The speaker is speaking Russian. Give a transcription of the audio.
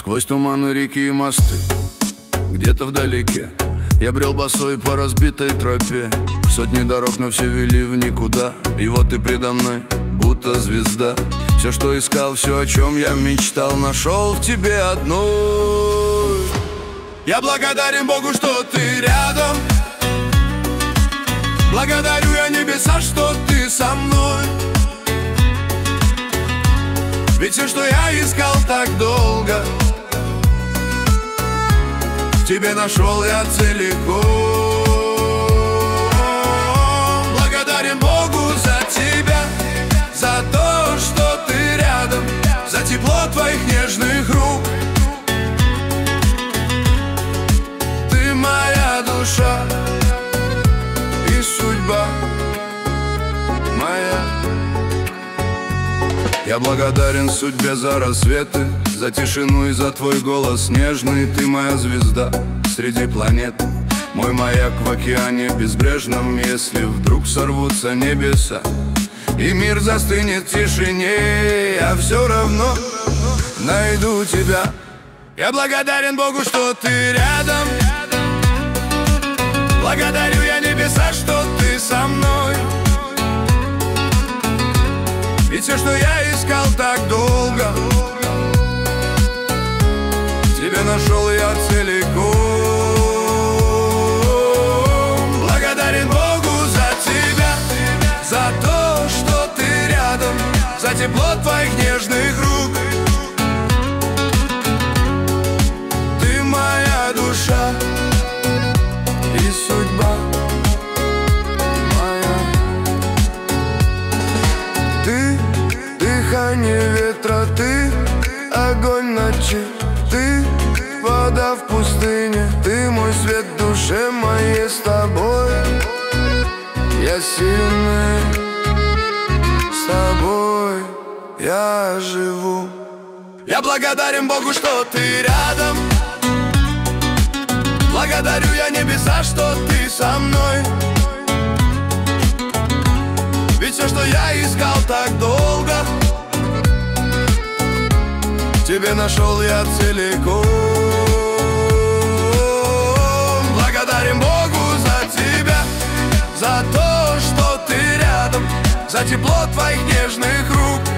Сквозь туманы, реки и мосты, где-то вдалеке я брел босой по разбитой тропе. Сотни дорог, но все вели в никуда. И вот ты предо мной, будто звезда. Все, что искал, все, о чем я мечтал, нашел в тебе одну. Я благодарен Богу, что ты рядом. Благодарю я небеса, что ты со мной. Ведь все, что я искал так долго, в тебе нашел я целиком. Благодарен Богу за тебя, за то, что ты рядом, за тепло твоих нежных рук. Ты моя душа и судьба моя. Я благодарен судьбе за рассветы, за тишину и за твой голос нежный. Ты моя звезда среди планет, мой маяк в океане безбрежном. Если вдруг сорвутся небеса и мир застынет в тишине, я все равно найду тебя. Я благодарен Богу, что ты рядом. Благодарю я небеса, что ты со мной. Ведь все, что я искал так долго, в тебе нашел я целиком. Благодарен Богу за тебя, за то, что ты рядом, за тепло твоих нежных рук. Ты моя душа и судьба моя. Ты дыхание ветра, ты огонь ночи, ты вода в пустыне, ты мой свет в душе моей. С тобой я сильный, с тобой я живу. Я благодарен Богу, что ты рядом. Благодарю я небеса, что ты со мной. Ведь все, что я искал так долго, в тебе нашел я целиком. Благодарен Богу за тебя, за то, что ты рядом, за тепло твоих нежных рук.